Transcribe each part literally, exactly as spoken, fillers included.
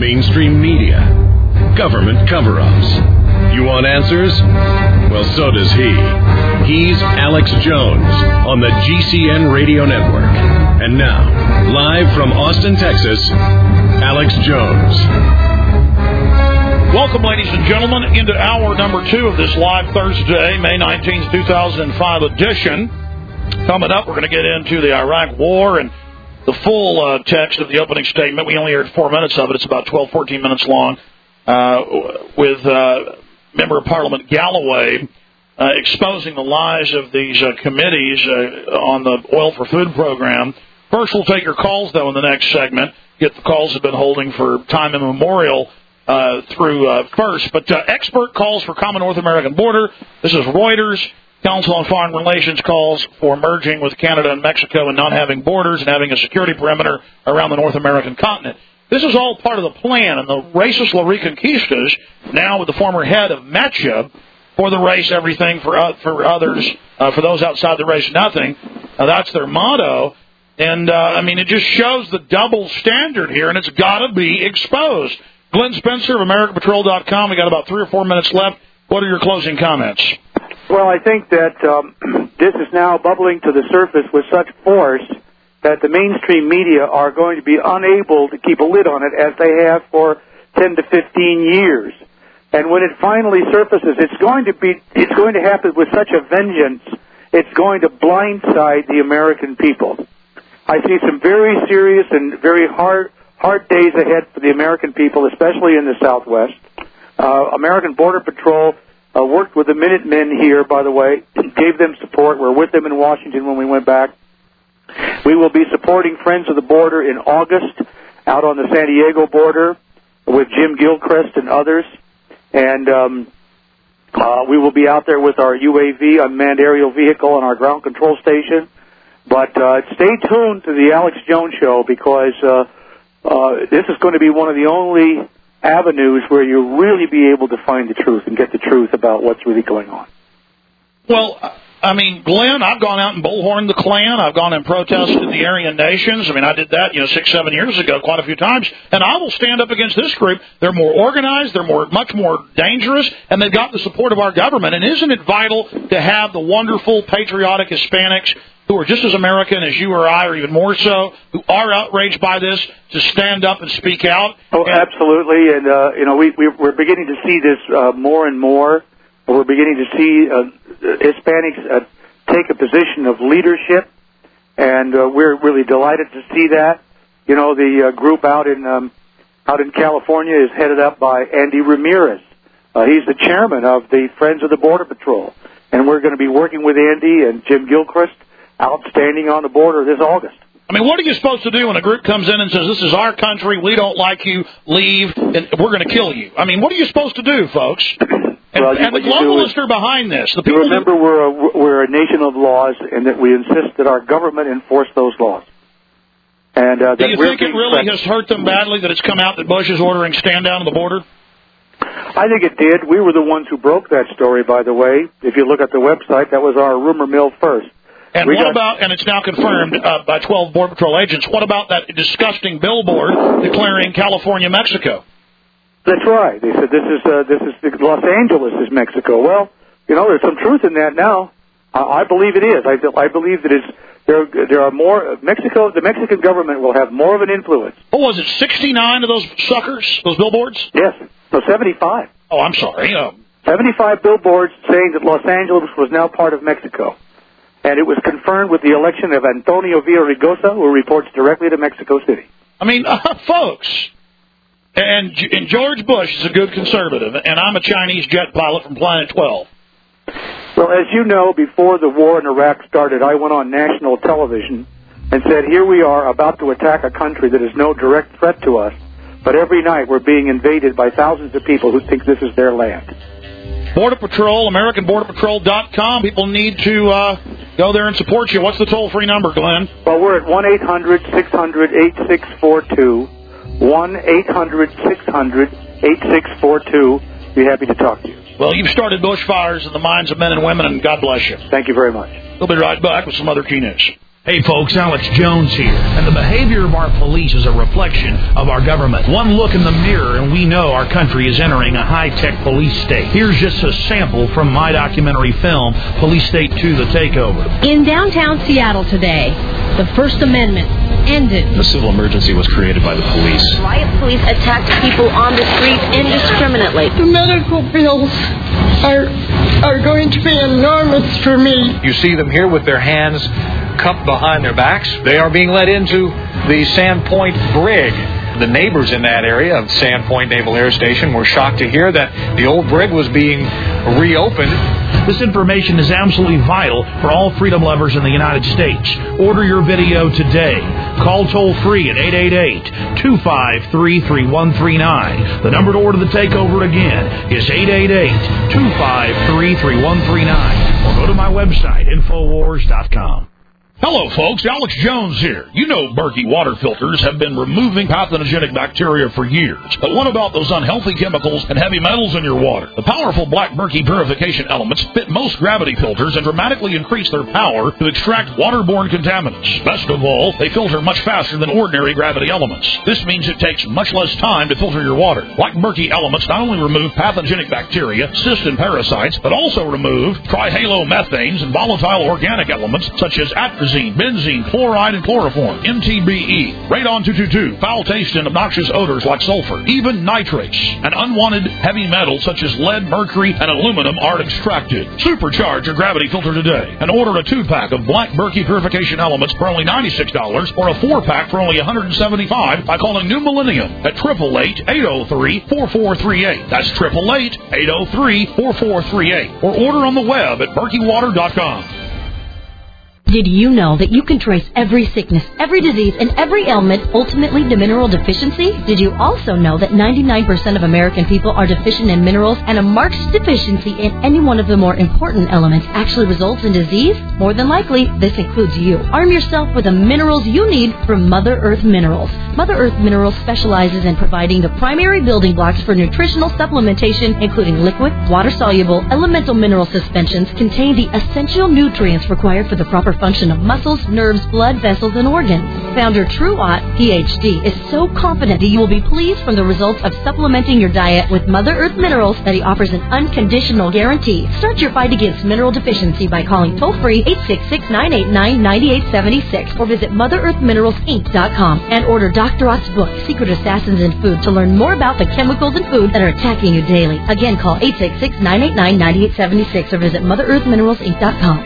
mainstream media, government cover-ups. You want answers? Well, so does he. He's Alex Jones on the G C N Radio Network. And now, live from Austin, Texas, Alex Jones. Welcome, ladies and gentlemen, into hour number two of this live Thursday, May nineteenth, two thousand five edition. Coming up, we're going to get into the Iraq War and the full uh, text of the opening statement. We only heard four minutes of it. It's about twelve, fourteen minutes long, uh, with uh, Member of Parliament Galloway uh, exposing the lies of these uh, committees uh, on the Oil for Food program. First, we'll take your calls, though, in the next segment. Get the calls have been holding for time immemorial uh, through uh, first. But uh, expert calls for common North American border. This is Reuters. Council on Foreign Relations calls for merging with Canada and Mexico and not having borders and having a security perimeter around the North American continent. This is all part of the plan, and the racist La Reconquistas, now with the former head of METCHA, for the race, everything, for uh, for others, uh, for those outside the race, nothing. Uh, that's their motto. And, uh, I mean, it just shows the double standard here, and it's got to be exposed. Glenn Spencer of American Patrol dot com. We got about three or four minutes left. What are your closing comments? Well, I think that um, this is now bubbling to the surface with such force that the mainstream media are going to be unable to keep a lid on it as they have for ten to fifteen years. And when it finally surfaces, it's going to be, it's going to happen with such a vengeance, it's going to blindside the American people. I see some very serious and very hard, hard days ahead for the American people, especially in the Southwest. Uh, American Border Patrol Uh, worked with the Minutemen here, by the way, gave them support. We're with them in Washington when we went back. We will be supporting Friends of the Border in August out on the San Diego border with Jim Gilchrist and others. And um, uh, we will be out there with our U A V, unmanned aerial vehicle, on our ground control station. But uh, stay tuned to the Alex Jones Show, because uh, uh, this is going to be one of the only avenues where you'll really be able to find the truth and get the truth about what's really going on. Well, I mean, Glenn, I've gone out and bullhorned the Klan. I've gone and protested the Aryan nations. I mean, I did that, you know, six, seven years ago quite a few times. And I will stand up against this group. They're more organized. They're more, much more dangerous. And they've got the support of our government. And isn't it vital to have the wonderful, patriotic Hispanics who are just as American as you or I, or even more so, who are outraged by this, to stand up and speak out? Oh, and absolutely. And, uh, you know, we, we, we're beginning to see this uh, more and more. We're beginning to see uh, Hispanics uh, take a position of leadership, and uh, we're really delighted to see that. You know, the uh, group out in um, out in California is headed up by Andy Ramirez. Uh, he's the chairman of the Friends of the Border Patrol, and we're going to be working with Andy and Jim Gilchrist outstanding on the border this August. I mean, what are you supposed to do when a group comes in and says, this is our country, we don't like you, leave, and we're going to kill you? I mean, what are you supposed to do, folks? And, well, and the globalists are behind this. The people remember, that... we're, a, we're a nation of laws, and that we insist that our government enforce those laws. And uh, do you think it really has hurt them badly that it's come out that Bush is ordering stand down at the border? I think it did. We were the ones who broke that story, by the way. If you look at the website, that was our rumor mill first. And we what got... about, and it's now confirmed uh, by twelve Border Patrol agents, what about that disgusting billboard declaring California, Mexico? That's right. They said this is uh, this is Los Angeles is Mexico. Well, you know, there's some truth in that now. I, I believe it is. I, I believe that it's there. There are more Mexico. The Mexican government will have more of an influence. What was it? sixty-nine of those suckers, those billboards? Yes. No, seventy-five. Oh, I'm sorry. Um, seventy-five billboards saying that Los Angeles was now part of Mexico. And it was confirmed with the election of Antonio Villaraigosa, who reports directly to Mexico City. I mean, uh, folks, and, and George Bush is a good conservative, and I'm a Chinese jet pilot from Planet twelve. Well, as you know, before the war in Iraq started, I went on national television and said, here we are about to attack a country that is no direct threat to us, but every night we're being invaded by thousands of people who think this is their land. Border Patrol, American Border Patrol dot com. People need to uh, go there and support you. What's the toll-free number, Glenn? Well, we're at one eight hundred six hundred eight six four two, one eight hundred six hundred eight six four two. Be happy to talk to you. Well, you've started bushfires in the minds of men and women, and God bless you. Thank you very much. We'll be right back with some other key news. Hey folks, Alex Jones here, and the behavior of our police is a reflection of our government. One look in the mirror and we know our country is entering a high-tech police state. Here's just a sample from my documentary film, Police State two, The Takeover. In downtown Seattle today, the First Amendment ended. The civil emergency was created by the police. Riot police attacked people on the streets indiscriminately. The medical bills are, are going to be enormous for me. You see them here with their hands cupped behind their backs. They are being led into the Sandpoint brig. The neighbors in that area of Sandpoint Naval Air Station were shocked to hear that the old brig was being reopened. This information is absolutely vital for all freedom lovers in the United States. Order your video today. Call toll-free at eight eight eight, two five three, three one three nine. The number to order The Takeover again is eight eight eight, two five three, three one three nine. Or go to my website, infowars dot com. Hello, folks. Alex Jones here. You know Berkey water filters have been removing pathogenic bacteria for years. But what about those unhealthy chemicals and heavy metals in your water? The powerful Black Berkey purification elements fit most gravity filters and dramatically increase their power to extract waterborne contaminants. Best of all, they filter much faster than ordinary gravity elements. This means it takes much less time to filter your water. Black Berkey elements not only remove pathogenic bacteria, cysts, and parasites, but also remove trihalomethanes and volatile organic elements such as atrazine, benzene, chloride, and chloroform, M T B E, radon two twenty-two, foul taste and obnoxious odors like sulfur, even nitrates, and unwanted heavy metals such as lead, mercury, and aluminum are extracted. Supercharge your gravity filter today and order a two-pack of Black Berkey purification elements for only ninety-six dollars or a four-pack for only one hundred seventy-five dollars by calling New Millennium at eight eight eight, eight oh three, four four three eight. That's eight eight eight, eight oh three, four four three eight. Or order on the web at berkey water dot com. Did you know that you can trace every sickness, every disease, and every ailment ultimately to mineral deficiency? Did you also know that ninety-nine percent of American people are deficient in minerals, and a marked deficiency in any one of the more important elements actually results in disease? More than likely, this includes you. Arm yourself with the minerals you need from Mother Earth Minerals. Mother Earth Minerals specializes in providing the primary building blocks for nutritional supplementation, including liquid, water-soluble, elemental mineral suspensions, contain the essential nutrients required for the proper function of muscles, nerves, blood vessels, and organs. Founder True Ott, P H D, is so confident that you will be pleased from the results of supplementing your diet with Mother Earth Minerals that he offers an unconditional guarantee. Start your fight against mineral deficiency by calling toll-free eight six six, nine eight nine, nine eight seven six or visit mother earth minerals inc dot com and order Doctor Ott's book, Secret Assassins in Food, to learn more about the chemicals in food that are attacking you daily. Again, call eight six six, nine eight nine, nine eight seven six or visit mother earth minerals inc dot com.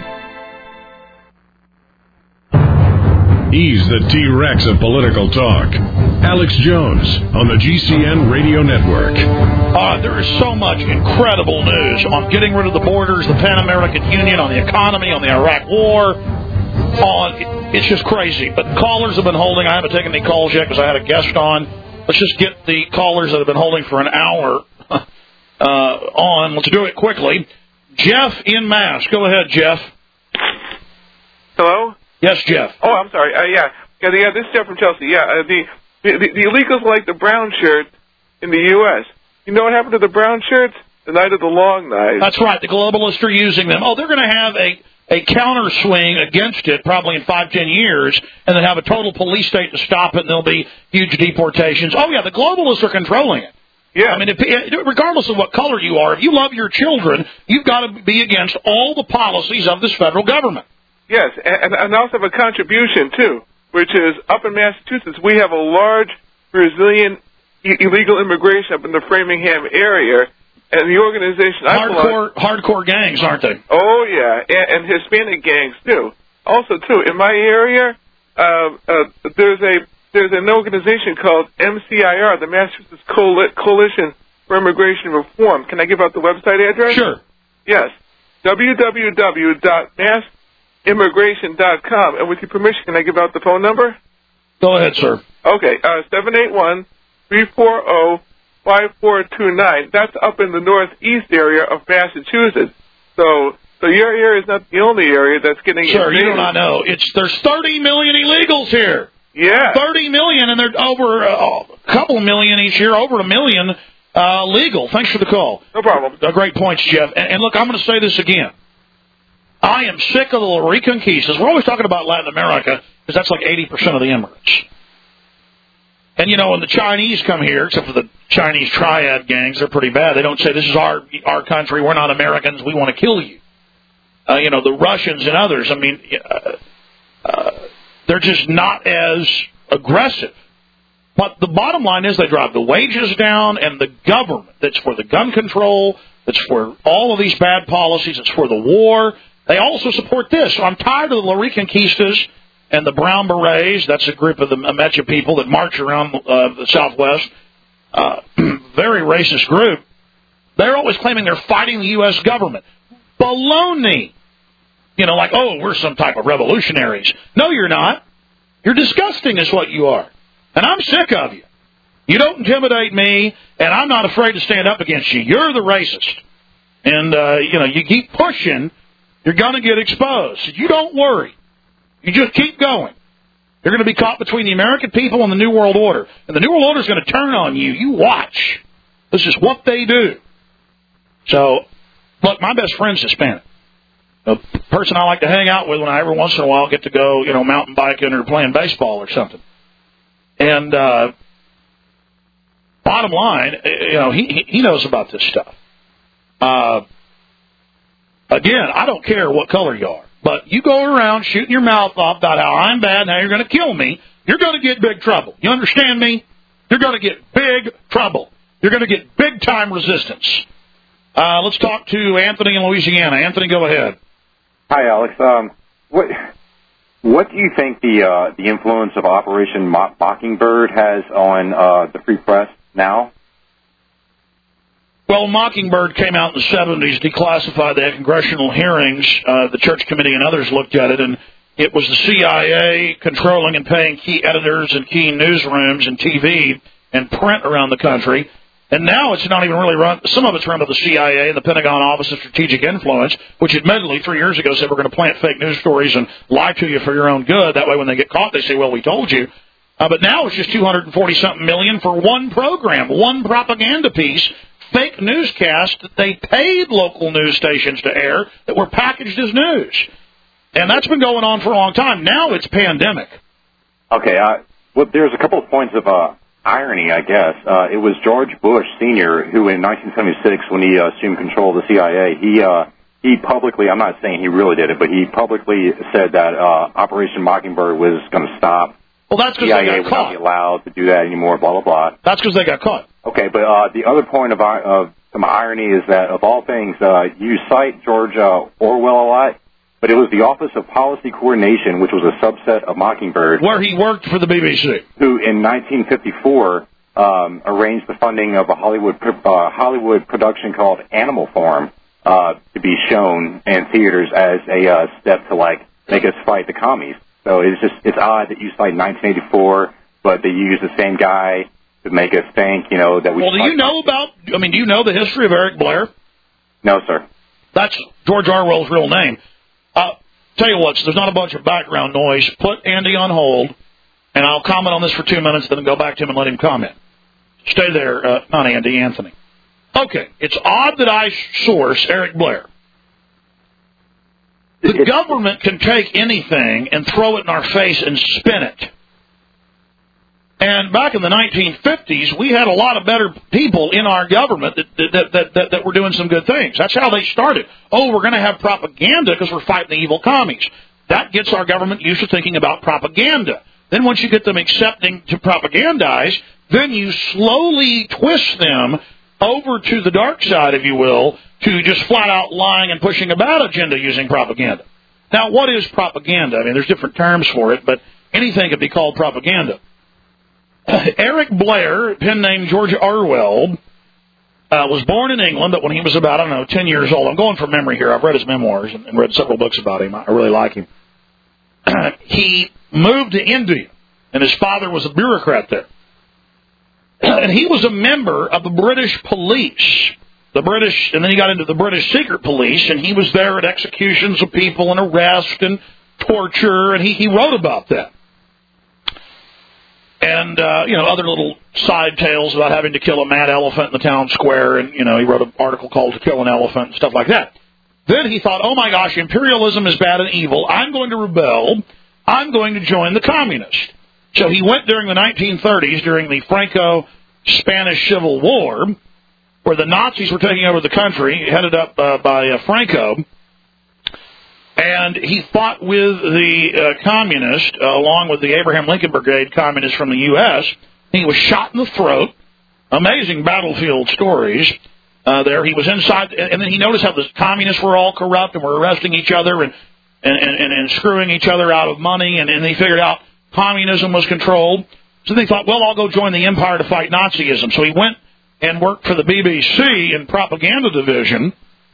He's the T-Rex of political talk. Alex Jones on the G C N Radio Network. Uh, there is so much incredible news on getting rid of the borders, the Pan-American Union, on the economy, on the Iraq War. On It's just crazy. But callers have been holding. I haven't taken any calls yet because I had a guest on. Let's just get the callers that have been holding for an hour uh, on. Let's do it quickly. Jeff in Mass. Go ahead, Jeff. Hello? Yes, Jeff. Oh, I'm sorry. Uh, yeah. yeah, yeah. This is Jeff from Chelsea. Yeah, uh, the, the the illegals like the brown shirts in the U S You know what happened to the brown shirts? The night of the long night. That's right. The globalists are using them. Oh, they're going to have a, a counter swing against it probably in five, ten years, and then have a total police state to stop it, and there'll be huge deportations. Oh, yeah, the globalists are controlling it. Yeah. I mean, if, regardless of what color you are, if you love your children, you've got to be against all the policies of this federal government. Yes, and, and I also have a contribution, too, which is up in Massachusetts, we have a large Brazilian i- illegal immigration up in the Framingham area, and the organization I Hardcore, hardcore gangs, aren't they? Oh, yeah, and, and Hispanic gangs, too. Also, too, in my area, uh, uh, there's a there's an organization called M C I R, the Massachusetts Coal- Coalition for Immigration Reform. Can I give out the website address? Sure. Yes, w w w dot mass immigration dot com. And with your permission, can I give out the phone number? Go ahead, sir. Okay, uh, seven eight one, three four zero, five four two nine. That's up in the northeast area of Massachusetts. So so your area is not the only area that's getting... Sure, invaded. you do not know. It's, there's thirty million illegals here. Yeah. thirty million, and they're over uh, a couple million each year, over a million uh, legal. Thanks for the call. No problem. Uh, great points, Jeff. And, and look, I'm going to say this again. I am sick of the Reconquistas. We're always talking about Latin America because that's like eighty percent of the immigrants. And, you know, when the Chinese come here, except for the Chinese triad gangs, they're pretty bad. They don't say, this is our our country, we're not Americans, we want to kill you. Uh, you know, the Russians and others, I mean, uh, uh, they're just not as aggressive. But the bottom line is they drive the wages down, and the government that's for the gun control, that's for all of these bad policies, it's for the war, they also support this. So I'm tired of the Reconquistas and the Brown Berets. That's a group of the Ameche people that march around uh, the Southwest. Uh, very racist group. They're always claiming they're fighting the U S government. Baloney. You know, like, oh, we're some type of revolutionaries. No, you're not. You're disgusting is what you are. And I'm sick of you. You don't intimidate me, and I'm not afraid to stand up against you. You're the racist. And, uh, you know, you keep pushing, you're going to get exposed. You don't worry. You just keep going. You're going to be caught between the American people and the New World Order. And the New World Order is going to turn on you. You watch. This is what they do. So, look, my best friend's Hispanic. The person I like to hang out with when I every once in a while get to go, you know, mountain biking or playing baseball or something. And uh, bottom line, you know, he he knows about this stuff. Uh, again, I don't care what color you are. But you go around shooting your mouth off about how I'm bad and how you're going to kill me, you're going to get big trouble. You understand me? You're going to get big trouble. You're going to get big-time resistance. Uh, let's talk to Anthony in Louisiana. Anthony, go ahead. Hi, Alex. Um, what what do you think the uh, the influence of Operation Mo- Mockingbird has on uh, the free press now? Well, Mockingbird came out in the seventies, declassified the congressional hearings. Uh, the Church Committee and others looked at it, and it was the C I A controlling and paying key editors and key newsrooms and T V and print around the country. And now it's not even really run. Some of it's run by the C I A and the Pentagon Office of Strategic Influence, which admittedly three years ago said we're going to plant fake news stories and lie to you for your own good. That way when they get caught, they say, well, we told you. Uh, but now it's just two hundred forty something million for one program, one propaganda piece. Fake newscast that they paid local news stations to air that were packaged as news. And that's been going on for a long time. Now it's pandemic. Okay. Uh, well, there's a couple of points of uh, irony, I guess. Uh, it was George Bush Senior who in nineteen seventy-six, when he uh, assumed control of the C I A, he uh, he publicly, I'm not saying he really did it, but he publicly said that uh, Operation Mockingbird was going to stop. Well, that's because they got caught. Not be allowed to do that anymore, blah, blah, blah. That's because they got caught. Okay, but uh, the other point of, of some irony is that, of all things, uh, you cite George uh, Orwell a lot, but it was the Office of Policy Coordination, which was a subset of Mockingbird. Where he worked for the B B C. Who, in nineteen fifty-four, um, arranged the funding of a Hollywood uh, Hollywood production called Animal Farm uh, to be shown in theaters as a uh, step to, like, make us fight the commies. So it's just, it's odd that you cite nineteen eighty-four, but they use the same guy to make us think, you know, that we... Well, do you know about, I mean, do you know the history of Eric Blair? No, sir. That's George Orwell's real name. Uh, tell you what, so there's not a bunch of background noise. Put Andy on hold, and I'll comment on this for two minutes, then go back to him and let him comment. Stay there, uh, not Andy, Anthony. Okay, it's odd that I source Eric Blair. The government can take anything and throw it in our face and spin it. And back in the nineteen fifties, we had a lot of better people in our government that that, that, that, that were doing some good things. That's how they started. Oh, we're going to have propaganda because we're fighting the evil commies. That gets our government used to thinking about propaganda. Then once you get them accepting to propagandize, then you slowly twist them over to the dark side, if you will, to just flat out lying and pushing a bad agenda using propaganda. Now, what is propaganda? I mean, there's different terms for it, but anything could be called propaganda. Uh, Eric Blair, pen name George Orwell, uh, was born in England, but when he was about, I don't know, ten years old. I'm going from memory here. I've read his memoirs and, and read several books about him. I really like him. He moved to India, and his father was a bureaucrat there. And he was a member of the British police. The British, and then he got into the British secret police, and he was there at executions of people and arrest and torture, and he, he wrote about that. And, uh, you know, other little side tales about having to kill a mad elephant in the town square, and, you know, he wrote an article called To Kill an Elephant and stuff like that. Then he thought, oh, my gosh, imperialism is bad and evil. I'm going to rebel. I'm going to join the communists. So he went during the nineteen thirties, during the Franco-Spanish Civil War, where the Nazis were taking over the country, headed up uh, by uh, Franco. And he fought with the uh, communists, uh, along with the Abraham Lincoln Brigade communists from the U S He was shot in the throat. Amazing battlefield stories uh, there. He was inside, and then he noticed how the communists were all corrupt and were arresting each other and and, and, and screwing each other out of money, and, and he figured out communism was controlled. So they thought, well, I'll go join the empire to fight Nazism. So he went and worked for the B B C in propaganda division,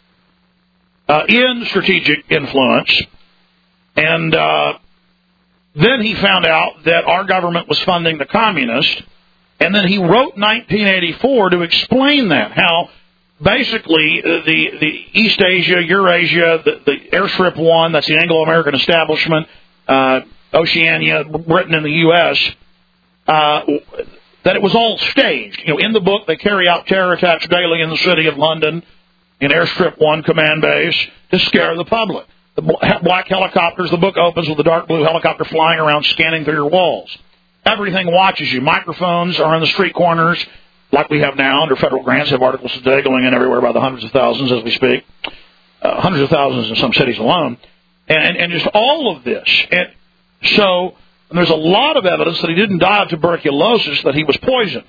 Uh, in strategic influence, and uh, then he found out that our government was funding the communists, and then he wrote nineteen eighty-four to explain that, how basically the, the East Asia, Eurasia, the, the Airstrip One, that's the Anglo-American establishment, uh, Oceania, Britain, and the U S, uh, that it was all staged. You know, in the book, they carry out terror attacks daily in the city of London, in Airstrip One command base, to scare the public. The black helicopters, the book opens with the dark blue helicopter flying around, scanning through your walls. Everything watches you. Microphones are in the street corners, like we have now under federal grants. Have articles today going in everywhere by the hundreds of thousands as we speak. Uh, hundreds of thousands in some cities alone. And, and just all of this. And so and there's a lot of evidence that he didn't die of tuberculosis, that he was poisoned.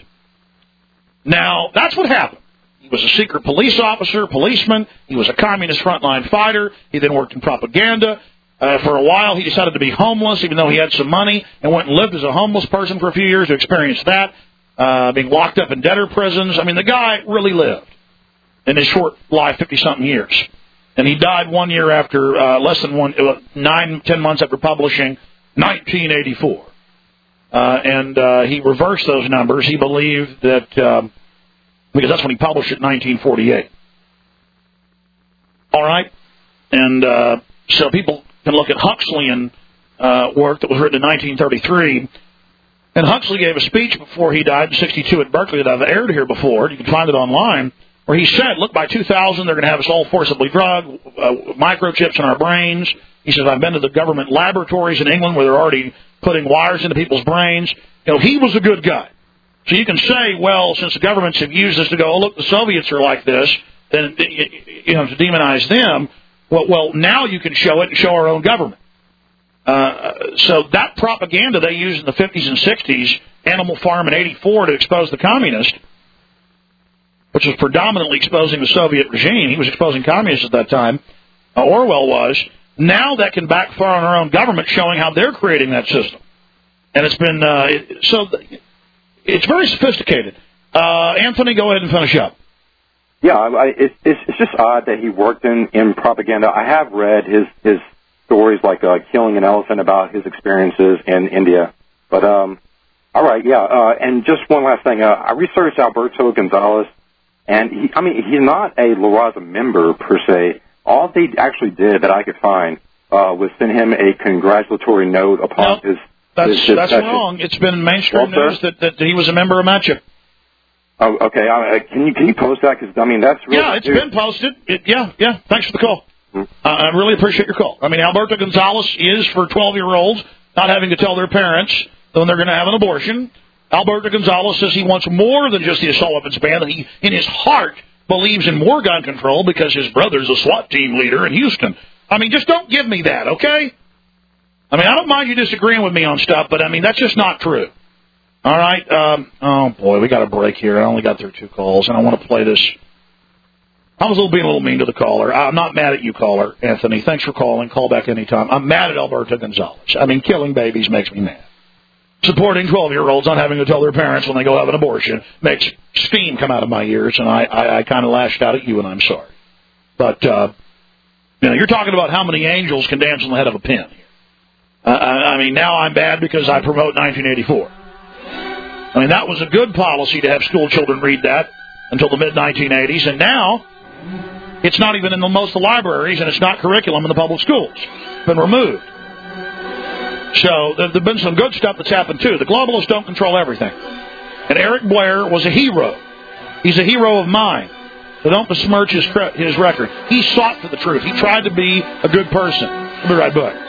Now, that's what happened. He was a secret police officer, policeman. He was a communist frontline fighter. He then worked in propaganda. Uh, for a while, he decided to be homeless, even though he had some money, and went and lived as a homeless person for a few years to experience that, uh, being locked up in debtor prisons. I mean, the guy really lived in his short life, fifty-something years. And he died one year after, uh, less than one, uh, nine, ten months after publishing nineteen eighty-four. Uh, and uh, he reversed those numbers. He believed that... Um, because that's when he published it in nineteen forty-eight. All right? And uh, so people can look at Huxleyan uh, work that was written in nineteen thirty-three. And Huxley gave a speech before he died in sixty-two at Berkeley that I've aired here before. You can find it online, where he said, look, by two thousand, they're going to have us all forcibly drugged, uh, microchips in our brains. He says, I've been to the government laboratories in England where they're already putting wires into people's brains. You know, he was a good guy. So you can say, well, since the governments have used this to go, oh, look, the Soviets are like this, then, you know, to demonize them, well, well now you can show it and show our own government. Uh, so that propaganda they used in the fifties and sixties, Animal Farm in eighty-four to expose the communist, which was predominantly exposing the Soviet regime. He was exposing communists at that time. Uh, Orwell was. Now that can backfire on our own government, showing how they're creating that system. And it's been, uh, it, so... It's very sophisticated. Uh, Anthony, go ahead and finish up. Yeah, I, it, it's, it's just odd that he worked in, in propaganda. I have read his, his stories, like uh, Killing an Elephant, about his experiences in India. But, um, all right, yeah. Uh, and just one last thing. Uh, I researched Alberto Gonzales, and he, I mean, he's not a La Raza member, per se. All they actually did that I could find uh, was send him a congratulatory note upon well, his... That's his, his that's session. wrong. It's been mainstream well, news that, that he was a member of Matchup. Oh, okay. Uh, can you can you post that? Because I mean, that's really yeah, it's dude. been posted. It, yeah, yeah. Thanks for the call. Mm-hmm. Uh, I really appreciate your call. I mean, Alberto Gonzales is for twelve-year-olds not having to tell their parents when they're going to have an abortion. Alberto Gonzales says he wants more than just the assault weapons ban. That he, in his heart, believes in more gun control because his brother's a SWAT team leader in Houston. I mean, just don't give me that, okay? I mean, I don't mind you disagreeing with me on stuff, but, I mean, that's just not true. All right? Um, oh, boy, we got a break here. I only got through two calls, and I want to play this. I was a little being a little mean to the caller. I'm not mad at you, caller, Anthony. Thanks for calling. Call back anytime. I'm mad at Alberto Gonzales. I mean, killing babies makes me mad. Supporting twelve-year-olds not having to tell their parents when they go have an abortion makes steam come out of my ears, and I, I, I kind of lashed out at you, and I'm sorry. But, uh, you know, you're talking about how many angels can dance on the head of a pin. Uh, I mean, now I'm bad because I promote nineteen eighty-four. I mean, that was a good policy to have school children read that until the mid nineteen eighties, and now it's not even in the most of the libraries, and it's not curriculum in the public schools. It's been removed. So there have been some good stuff that's happened, too. The globalists don't control everything. And Eric Blair was a hero. He's a hero of mine. So don't besmirch his, his record. He sought for the truth. He tried to be a good person. We'll be right back.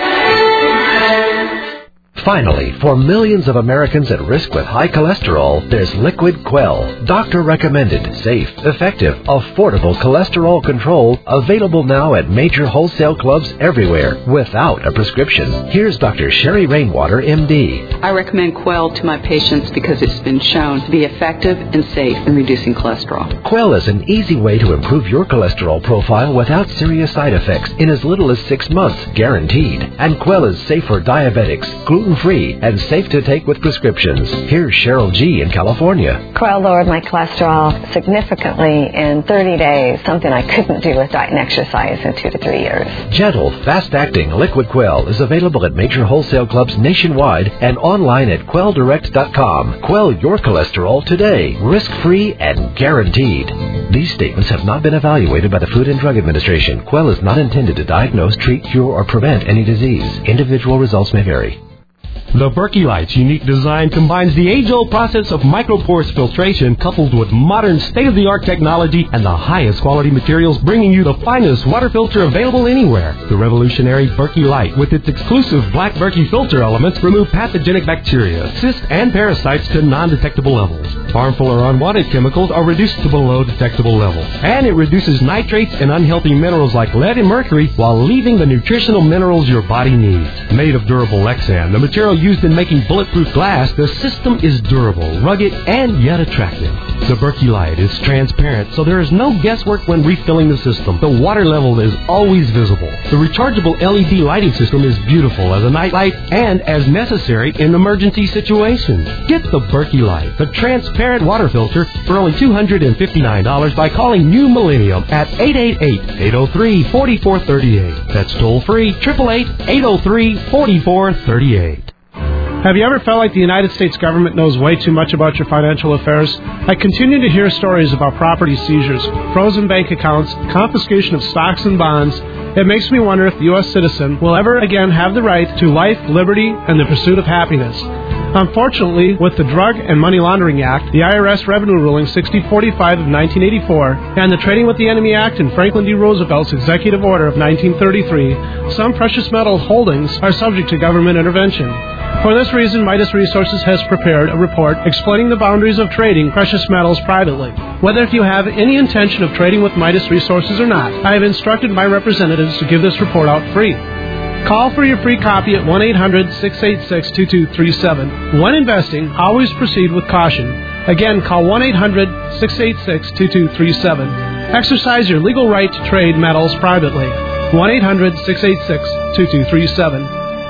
Finally, for millions of Americans at risk with high cholesterol, there's Liquid Quell. Doctor-recommended, safe, effective, affordable cholesterol control, available now at major wholesale clubs everywhere without a prescription. Here's Doctor Sherry Rainwater, M D. I recommend Quell to my patients because it's been shown to be effective and safe in reducing cholesterol. Quell is an easy way to improve your cholesterol profile without serious side effects in as little as six months, guaranteed. And Quell is safe for diabetics, gluten free and safe to take with prescriptions. Here's Cheryl G. in California. Quell lowered my cholesterol significantly in thirty days, something I couldn't do with diet and exercise in two to three years. Gentle, fast-acting Liquid Quell is available at major wholesale clubs nationwide and online at quell direct dot com. Quell your cholesterol today, risk-free and guaranteed. These statements have not been evaluated by the Food and Drug Administration. Quell is not intended to diagnose, treat, cure, or prevent any disease. Individual results may vary. The Berkey Light's unique design combines the age-old process of microporous filtration coupled with modern state-of-the-art technology and the highest quality materials, bringing you the finest water filter available anywhere. The revolutionary Berkey Light, with its exclusive black Berkey filter elements, remove pathogenic bacteria, cysts, and parasites to non-detectable levels. Harmful or unwanted chemicals are reduced to below detectable levels. And it reduces nitrates and unhealthy minerals like lead and mercury while leaving the nutritional minerals your body needs. Made of durable Lexan, the material used in making bulletproof glass, the system is durable, rugged, and yet attractive. The Berkey Light is transparent, so there is no guesswork when refilling the system. The water level is always visible. The rechargeable L E D lighting system is beautiful as a night light and as necessary in emergency situations. Get the Berkey Light, the transparent water filter, for only two hundred fifty-nine dollars by calling New Millennium at eight eight eight, eight oh three, four four three eight. That's toll free, eight eight eight, eight oh three, four four three eight. Have you ever felt like the United States government knows way too much about your financial affairs? I continue to hear stories about property seizures, frozen bank accounts, confiscation of stocks and bonds. It makes me wonder if the U S citizen will ever again have the right to life, liberty, and the pursuit of happiness. Unfortunately, with the Drug and Money Laundering Act, the I R S Revenue Ruling sixty forty-five of nineteen eighty-four, and the Trading with the Enemy Act and Franklin D. Roosevelt's Executive Order of nineteen thirty-three, some precious metal holdings are subject to government intervention. For this reason, Midas Resources has prepared a report explaining the boundaries of trading precious metals privately. Whether if you have any intention of trading with Midas Resources or not, I have instructed my representatives to give this report out free. Call for your free copy at one eight hundred, six eight six, two two three seven. When investing, always proceed with caution. Again, call one eight hundred, six eight six, two two three seven. Exercise your legal right to trade metals privately. one eight hundred, six eight six, two two three seven.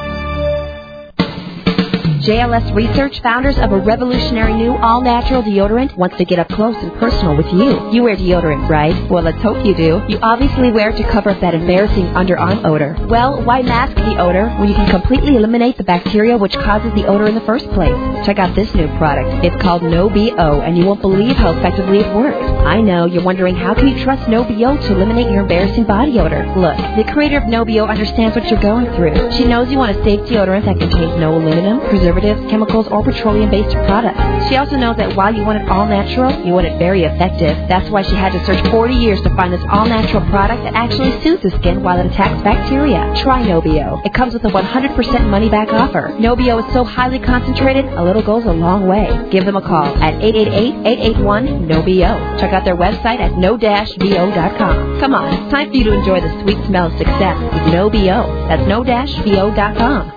J L S Research, founders of a revolutionary new all-natural deodorant, wants to get up close and personal with you. You wear deodorant, right? Well, let's hope you do. You obviously wear it to cover up that embarrassing underarm odor. Well, why mask the odor when you can completely eliminate the bacteria which causes the odor in the first place? Check out this new product. It's called No B O, and you won't believe how effectively it works. I know, you're wondering how can you trust No B O to eliminate your embarrassing body odor? Look, the creator of No B O understands what you're going through. She knows you want a safe deodorant that contains no aluminum, preservatives, chemicals, or petroleum-based products. She also knows that while you want it all natural, you want it very effective. That's why she had to search forty years to find this all-natural product that actually soothes the skin while it attacks bacteria. Try No B O. It comes with a one hundred percent money-back offer. No B O is so highly concentrated, a little goes a long way. Give them a call at eight eight eight, eight eight one, N O B O. Check out their website at no dash b o dot com. Come on, it's time for you to enjoy the sweet smell of success with No B O. That's no dash b o dot com.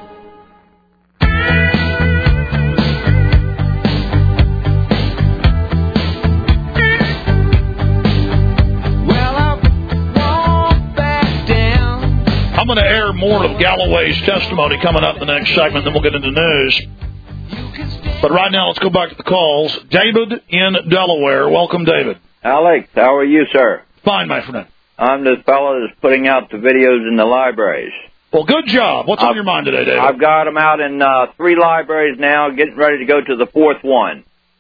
I'm going to air more of Galloway's testimony coming up in the next segment, then we'll get into news. But right now, let's go back to the calls. David in Delaware. Welcome, David. Alex, how are you, sir? Fine, my friend. I'm the fellow that's putting out the videos in the libraries. Well, good job. What's I've, on your mind today, David? I've got them out in uh, three libraries now, getting ready to go to the fourth one.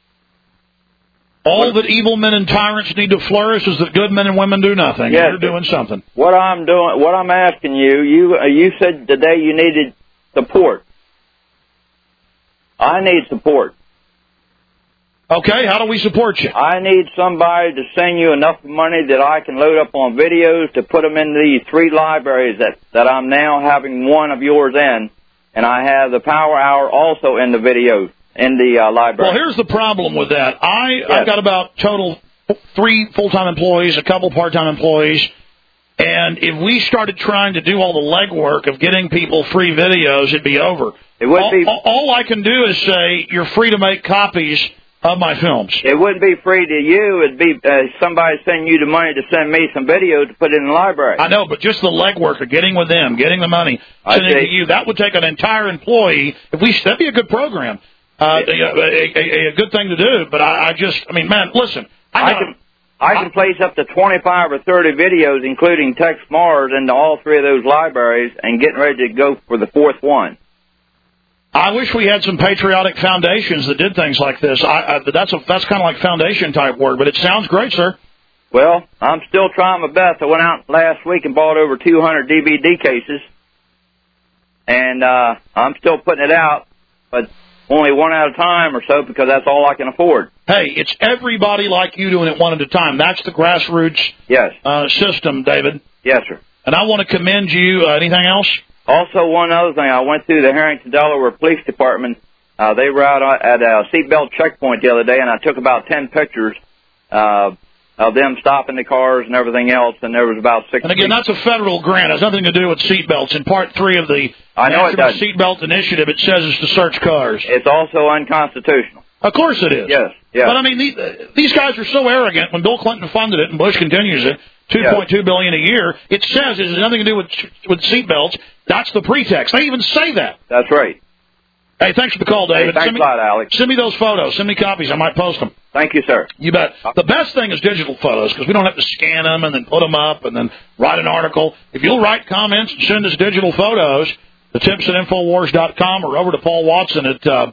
All that evil men and tyrants need to flourish is that good men and women do nothing. Yes, You're doing something. What I'm doing, what I'm asking you, you uh, you said today you needed support. I need support. Okay, how do we support you? I need somebody to send you enough money that I can load up on videos to put them in these three libraries that, that I'm now having one of yours in, and I have the Power Hour also in the videos, in the uh, library. Well, here's the problem with that. I, yes. I've got about total three full-time employees, a couple part-time employees, and if we started trying to do all the legwork of getting people free videos, it'd be over. It would all, be. All I can do is say, you're free to make copies of my films. It wouldn't be free to you. It'd be uh, somebody sending you the money to send me some videos to put in the library. I know, but just the legwork of getting with them, getting the money, sending it to you, that would take an entire employee. If we, that'd be a good program, uh, a, a, a, a good thing to do. But I, I just, I mean, man, listen. I, I can, I can place up to twenty-five or thirty videos, including Tex Mars, into all three of those libraries, and getting ready to go for the fourth one. I wish we had some patriotic foundations that did things like this. I, I, that's a, that's kind of like foundation type work, but it sounds great, sir. Well, I'm still trying my best. I went out last week and bought over two hundred D V D cases, and uh, I'm still putting it out, but only one at a time or so because that's all I can afford. Hey, it's everybody like you doing it one at a time. That's the grassroots yes. uh, system, David. Yes, sir. And I want to commend you. Uh, anything else? Also, one other thing, I went through the Harrington, Delaware Police Department. Uh, they were out at a seatbelt checkpoint the other day, and I took about ten pictures uh, of them stopping the cars and everything else, and there was about six. And again, that's a federal grant. It has nothing to do with seatbelts. In Part three of the I know National it Seatbelt Initiative, it says it's to search cars. It's also unconstitutional. Of course it is. Yes, yes. But, I mean, these, these guys are so arrogant. When Bill Clinton funded it and Bush continues it, two point two billion dollars a year, it says it has nothing to do with with seatbelts. That's the pretext. They even say that. That's right. Hey, thanks for the call, David. Hey, thanks send me, a lot, Alex. Send me those photos. Send me copies. I might post them. Thank you, sir. You bet. The best thing is digital photos because we don't have to scan them and then put them up and then write an article. If you'll write comments and send us digital photos, the tips at Infowars dot com or over to Paul Watson at uh,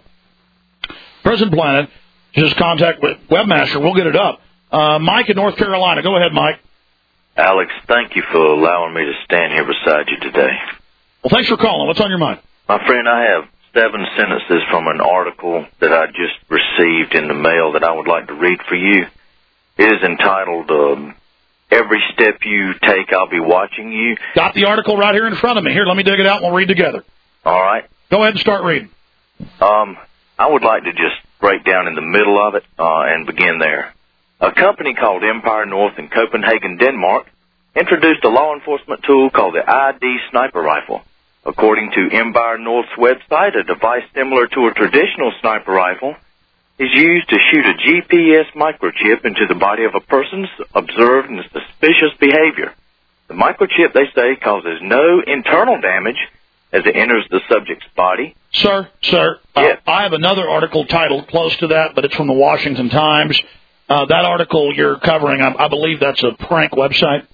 Prison Planet, just contact with Webmaster. We'll get it up. Uh, Mike in North Carolina. Go ahead, Mike. Alex, thank you for allowing me to stand here beside you today. Well, thanks for calling. What's on your mind? My friend, I have seven sentences from an article that I just received in the mail that I would like to read for you. It is entitled, um, Every Step You Take, I'll Be Watching You. Got the article right here in front of me. Here, let me dig it out and we'll read together. All right. Go ahead and start reading. Um, I would like to just break down in the middle of it uh, and begin there. A company called Empire North in Copenhagen, Denmark, introduced a law enforcement tool called the I D Sniper Rifle. According to Empire North's website, a device similar to a traditional sniper rifle is used to shoot a G P S microchip into the body of a person's observed and suspicious behavior. The microchip, they say, causes no internal damage as it enters the subject's body. Sir, sir, yes. uh, I have another article titled close to that, but it's from the Washington Times. Uh, that article you're covering, I, I believe that's a prank website.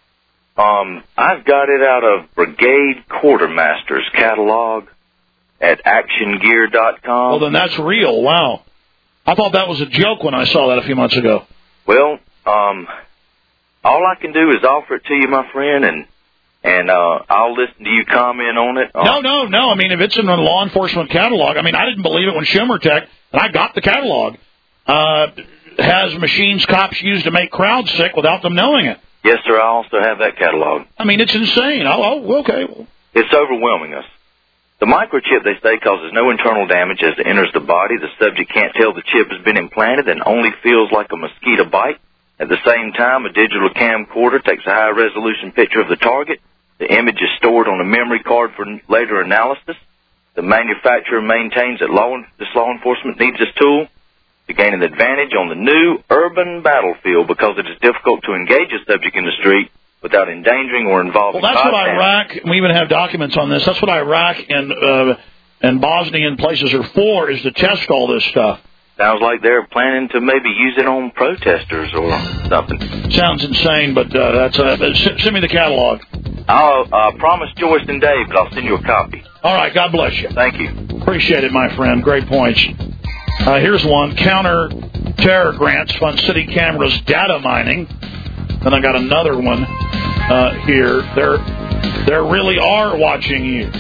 Um, I've got it out of Brigade Quartermaster's catalog at action gear dot com. Well, then that's real. Wow. I thought that was a joke when I saw that a few months ago. Well, um, all I can do is offer it to you, my friend, and and uh, I'll listen to you comment on it. Uh, no, no, no. I mean, if it's in a law enforcement catalog, I mean, I didn't believe it when Shimmer Tech, and I got the catalog, uh, has machines cops use to make crowds sick without them knowing it. Yes, sir, I also have that catalog. I mean, it's insane. Oh, oh okay. It's overwhelming us. The microchip, they say, causes no internal damage as it enters the body. The subject can't tell the chip has been implanted and only feels like a mosquito bite. At the same time, a digital camcorder takes a high-resolution picture of the target. The image is stored on a memory card for later analysis. The manufacturer maintains that law, this law enforcement needs this tool to gain an advantage on the new urban battlefield because it is difficult to engage a subject in the street without endangering or involving. Well, that's what Iraq, we even have documents on this, that's what Iraq and, uh, and Bosnia and places are for, is to test all this stuff. Sounds like they're planning to maybe use it on protesters or something. Sounds insane, but uh, that's uh, send me the catalog. I'll uh, promise Joyce and Dave, but I'll send you a copy. All right, God bless you. Thank you. Appreciate it, my friend. Great points. Uh, here's one. Counter-terror grants fund city cameras data mining. Then I got another one uh, here. They're, they really are watching you.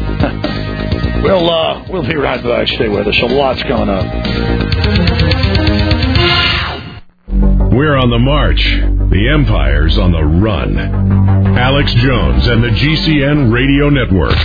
we'll, uh, we'll be right back. Stay with us. A lot's coming up. We're on the march. The Empire's on the run. Alex Jones and the G C N Radio Network.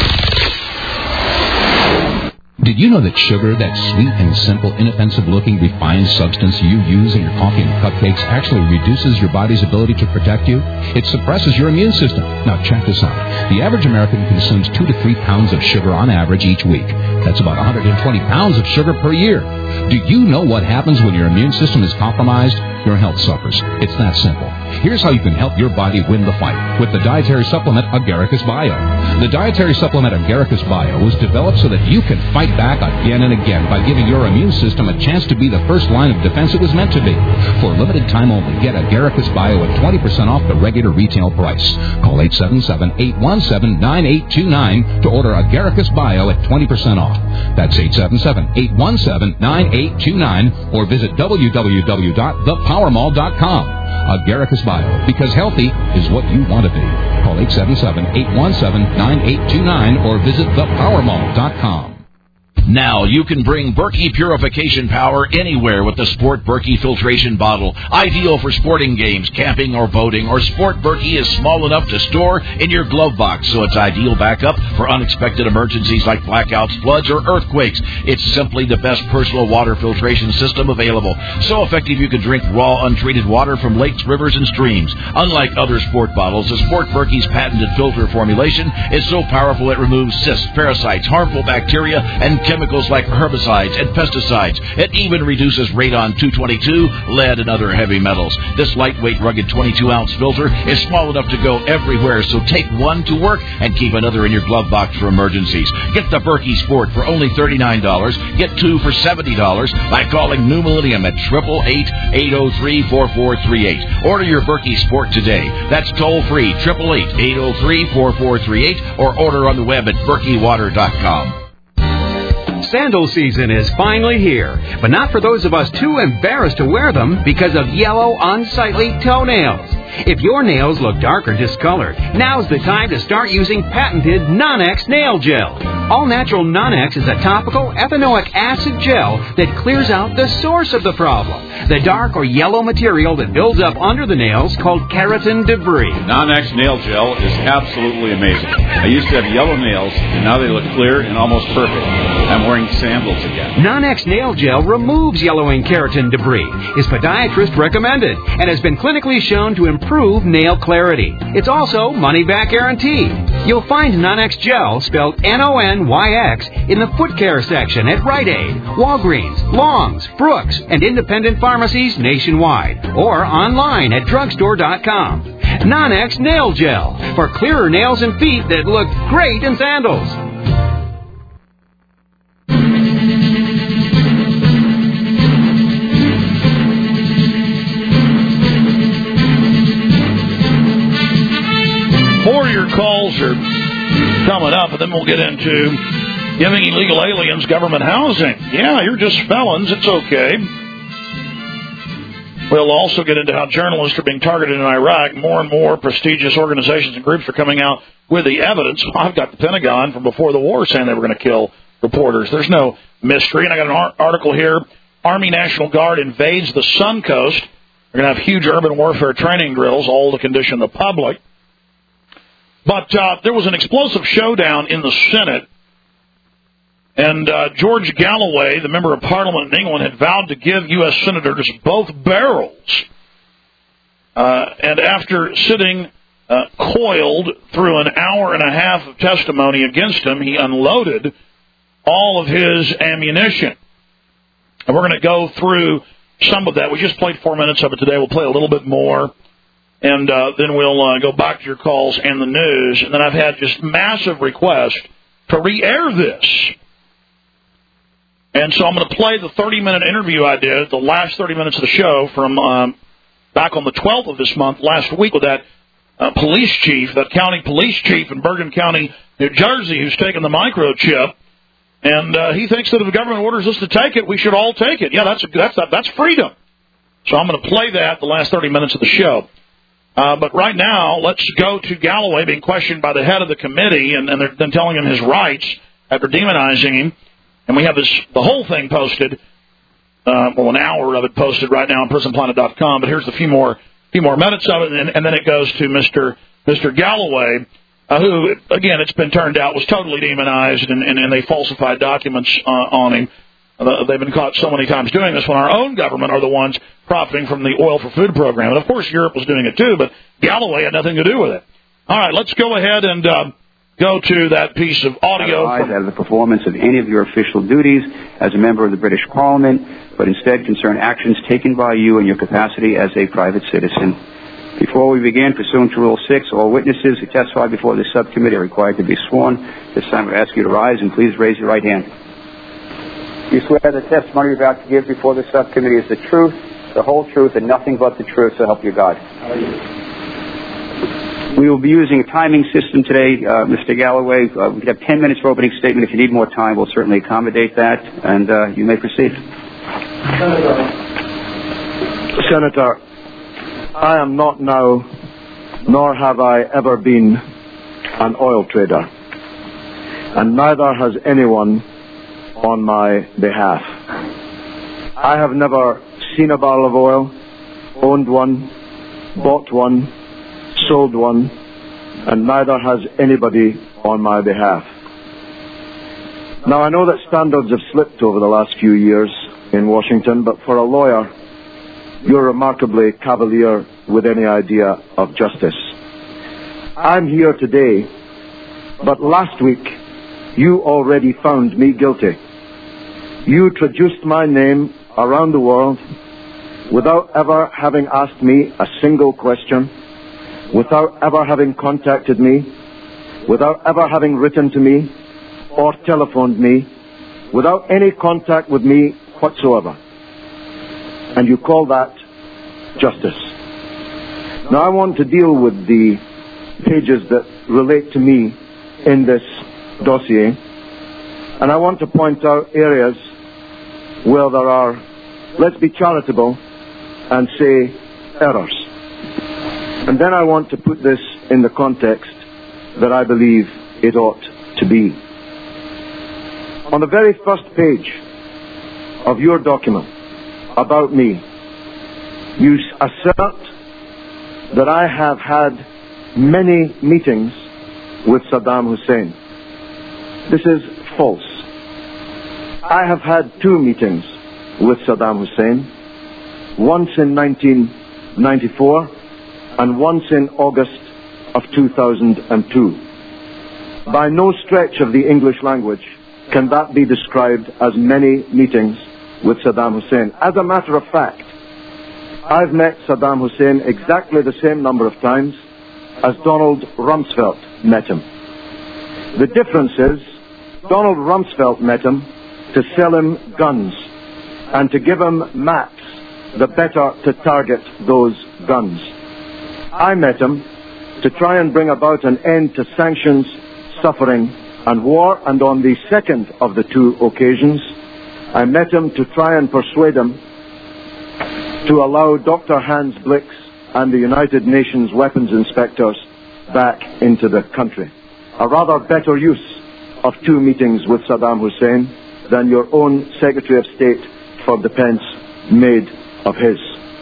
Did you know that sugar, that sweet and simple, inoffensive-looking, refined substance you use in your coffee and cupcakes, actually reduces your body's ability to protect you? It suppresses your immune system. Now, check this out. The average American consumes two to three pounds of sugar on average each week. That's about one hundred twenty pounds of sugar per year. Do you know what happens when your immune system is compromised? Your health suffers. It's that simple. Here's how you can help your body win the fight with the dietary supplement Agaricus Bio. The dietary supplement Agaricus Bio was developed so that you can fight back again and again by giving your immune system a chance to be the first line of defense it was meant to be. For a limited time only, get Agaricus Bio at twenty percent off the regular retail price. Call eight seven seven, eight one seven, nine eight two nine to order Agaricus Bio at twenty percent off. That's eight seven seven, eight one seven, nine eight two nine or visit w w w dot the power mall dot com. Agaricus Bio, because healthy is what you want to be. Call eight seven seven, eight one seven, nine eight two nine or visit the power mall dot com. Now you can bring Berkey purification power anywhere with the Sport Berkey filtration bottle. Ideal for sporting games, camping, or boating. Or Sport Berkey is small enough to store in your glove box, so it's ideal backup for unexpected emergencies like blackouts, floods, or earthquakes. It's simply the best personal water filtration system available. So effective you can drink raw, untreated water from lakes, rivers, and streams. Unlike other sport bottles, the Sport Berkey's patented filter formulation is so powerful it removes cysts, parasites, harmful bacteria, and chemicals like herbicides and pesticides. It even reduces radon two twenty-two, lead, and other heavy metals. This lightweight, rugged twenty-two ounce filter is small enough to go everywhere, so take one to work and keep another in your glove box for emergencies. Get the Berkey Sport for only thirty-nine dollars. Get two for seventy dollars by calling New Millennium at eight eight eight, eight oh three, four four three eight. Order your Berkey Sport today. That's toll-free, eight eight eight, eight oh three, four four three eight, or order on the web at berkey water dot com. Sandal season is finally here, but not for those of us too embarrassed to wear them because of yellow, unsightly toenails. If your nails look dark or discolored, now's the time to start using patented Non-X Nail Gel. All Natural Non-X is a topical ethanoic acid gel that clears out the source of the problem, the dark or yellow material that builds up under the nails called keratin debris. Non-X Nail Gel is absolutely amazing. I used to have yellow nails, and now they look clear and almost perfect. I'm wearing sandals again. Non-X Nail Gel removes yellowing keratin debris, is podiatrist recommended, and has been clinically shown to improve nail clarity. It's also money-back guarantee. You'll find Non-X Gel, spelled N O N Y X, in the foot care section at Rite Aid, Walgreens, Long's, Brooks, and independent pharmacies nationwide, or online at drugstore dot com. Non-X Nail Gel, for clearer nails and feet that look great in sandals. More of your calls are coming up, and then we'll get into giving illegal aliens government housing. Yeah, you're just felons. It's okay. We'll also get into how journalists are being targeted in Iraq. More and more prestigious organizations and groups are coming out with the evidence. I've got the Pentagon from before the war saying they were going to kill reporters. There's no mystery. And I got an ar- article here. Army National Guard invades the Sun Coast. They're going to have huge urban warfare training drills, all to condition the public. But uh, there was an explosive showdown in the Senate, and uh, George Galloway, the member of Parliament in England, had vowed to give U S senators both barrels. Uh, and after sitting uh, coiled through an hour and a half of testimony against him, he unloaded all of his ammunition. And we're going to go through some of that. We just played four minutes of it today. We'll play a little bit more. And uh, then we'll uh, go back to your calls and the news. And then I've had just massive requests to re-air this. And so I'm going to play the thirty-minute interview I did, the last thirty minutes of the show, from um, back on the twelfth of this month, last week, with that uh, police chief, that county police chief in Bergen County, New Jersey, who's taken the microchip. And uh, he thinks that if the government orders us to take it, we should all take it. Yeah, that's, a, that's, that's freedom. So I'm going to play that the last thirty minutes of the show. Uh, but right now, let's go to Galloway being questioned by the head of the committee, and, and they're then telling him his rights after demonizing him. And we have this the whole thing posted uh, well, an hour of it posted right now on prison planet dot com. But here's a few more few more minutes of it, and, and then it goes to Mister Mister Galloway, uh, who, again, it's been turned out was totally demonized, and, and, and they falsified documents uh, on him. Uh, they've been caught so many times doing this when our own government are the ones profiting from the Oil for Food program. And, of course, Europe was doing it too, but Galloway had nothing to do with it. All right, let's go ahead and uh, go to that piece of audio. From- out of the performance of any of your official duties as a member of the British Parliament, but instead concern actions taken by you in your capacity as a private citizen. Before we begin, pursuant to Rule six, all witnesses who testify before this subcommittee are required to be sworn. This time I ask you to rise and please raise your right hand. You swear the testimony you're about to give before the subcommittee is the truth, the whole truth, and nothing but the truth, so help you God. We will be using a timing system today, uh, Mister Galloway. Uh, we have ten minutes for opening statement. If you need more time, we'll certainly accommodate that, and uh, you may proceed. Senator. Senator, I am not now, nor have I ever been, an oil trader, and neither has anyone on my behalf. I have never seen a barrel of oil, owned one, bought one, sold one, and neither has anybody on my behalf. Now, I know that standards have slipped over the last few years in Washington, but for a lawyer, you're remarkably cavalier with any idea of justice. I'm here today, but last week you already found me guilty. You traduced my name around the world without ever having asked me a single question, without ever having contacted me, without ever having written to me or telephoned me, without any contact with me whatsoever. And you call that justice. Now I want to deal with the pages that relate to me in this dossier, and I want to point out areas where there are, let's be charitable and say, errors. And then I want to put this in the context that I believe it ought to be. On the very first page of your document about me, you assert that I have had many meetings with Saddam Hussein. This is false. I have had two meetings with Saddam Hussein, once in nineteen ninety-four and once in August of two thousand two. By no stretch of the English language can that be described as many meetings with Saddam Hussein. As a matter of fact, I've met Saddam Hussein exactly the same number of times as Donald Rumsfeld met him. The difference is, Donald Rumsfeld met him to sell him guns and to give him maps, the better to target those guns. I met him to try and bring about an end to sanctions, suffering, and war, and on the second of the two occasions, I met him to try and persuade him to allow Doctor Hans Blix and the United Nations weapons inspectors back into the country. A rather better use of two meetings with Saddam Hussein than your own Secretary of State for Defense made of his.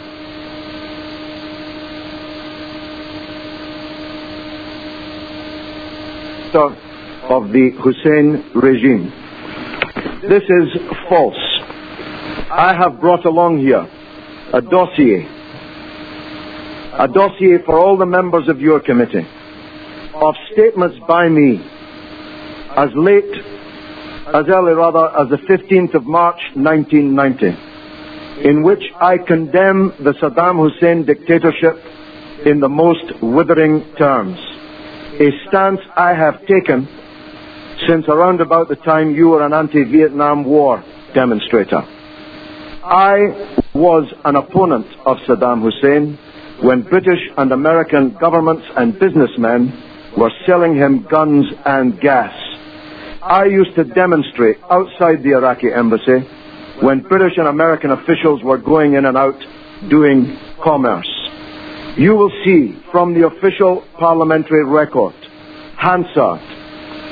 Of the Hussein regime. This is false. I have brought along here a dossier, a dossier for all the members of your committee, of statements by me as late, as early rather, as the fifteenth of March nineteen ninety, in which I condemn the Saddam Hussein dictatorship in the most withering terms, a stance I have taken since around about the time you were an anti-Vietnam War demonstrator. I was an opponent of Saddam Hussein when British and American governments and businessmen were selling him guns and gas. I used to demonstrate outside the Iraqi embassy when British and American officials were going in and out doing commerce. You will see from the official parliamentary record, Hansard,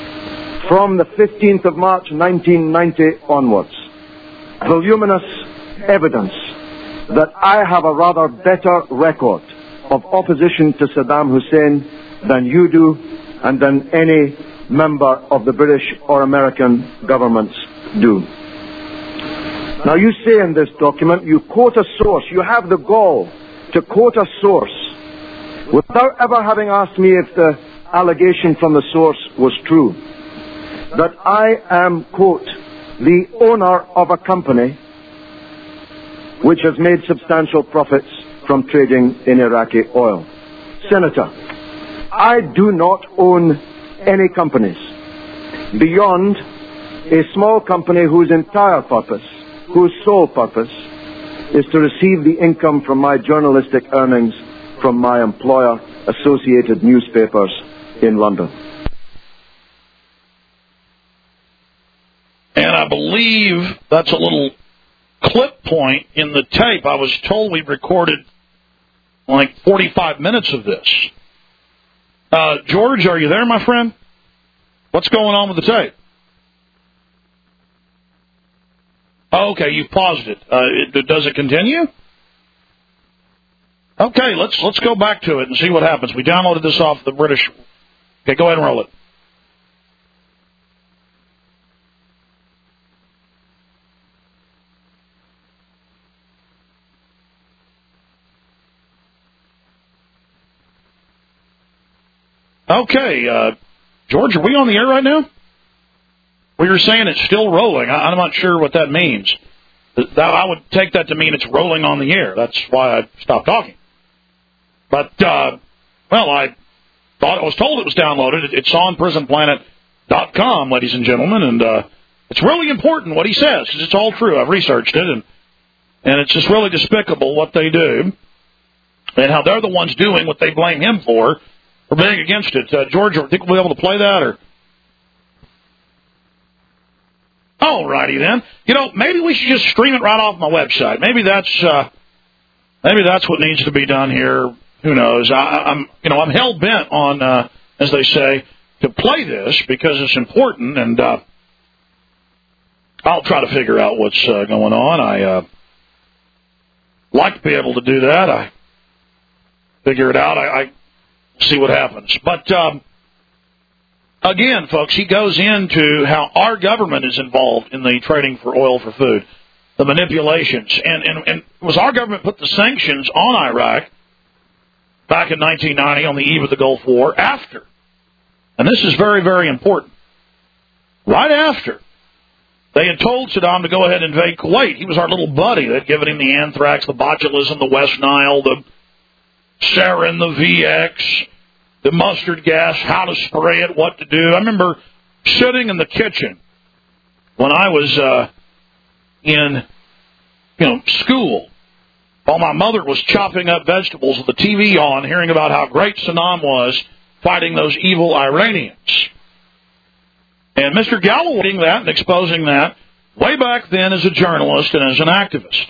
from the fifteenth of March nineteen ninety onwards, voluminous evidence that I have a rather better record of opposition to Saddam Hussein than you do and than any member of the British or American governments do. Now you say in this document, you quote a source, you have the gall to quote a source without ever having asked me if the allegation from the source was true, that I am, quote, the owner of a company which has made substantial profits from trading in Iraqi oil. Senator, I do not own any companies beyond a small company whose entire purpose, whose sole purpose, is to receive the income from my journalistic earnings from my employer, Associated Newspapers in London. And I believe that's a little clip point in the tape. I was told we recorded like forty-five minutes of this. Uh, George, are you there, my friend? What's going on with the tape? Oh, okay, you paused it. Uh, it. Does it continue? Okay, let's let's go back to it and see what happens. We downloaded this off the British. Okay, go ahead and roll it. Okay, uh, George, are we on the air right now? Well, you're saying it's still rolling. I, I'm not sure what that means. That, I would take that to mean it's rolling on the air. That's why I stopped talking. But, uh, well, I thought I was told it was downloaded. It, it's on prison planet dot com, ladies and gentlemen, and uh, it's really important what he says, because it's all true. I've researched it, and, and it's just really despicable what they do and how they're the ones doing what they blame him for. For being against it. Uh, George, do you think we'll be able to play that? Or? All righty then. You know, maybe we should just stream it right off my website. Maybe that's uh, maybe that's what needs to be done here. Who knows? I, I'm you know I'm hell bent on, uh, as they say, to play this because it's important, and uh, I'll try to figure out what's uh, going on. I uh, like to be able to do that. I figure it out. I. I see what happens. But, um, again, folks, he goes into how our government is involved in the trading for oil for food, the manipulations. And, and, and was our government put the sanctions on Iraq back in nineteen ninety on the eve of the Gulf War after? And this is very, very important. Right after they had told Saddam to go ahead and invade Kuwait. He was our little buddy. They'd given him the anthrax, the botulism, the West Nile, the sarin, the V X, the mustard gas, how to spray it, what to do. I remember sitting in the kitchen when I was uh, in, you know, school, while my mother was chopping up vegetables with the T V on, hearing about how great Saddam was fighting those evil Iranians. And Mister Galloway doing that and exposing that way back then as a journalist and as an activist.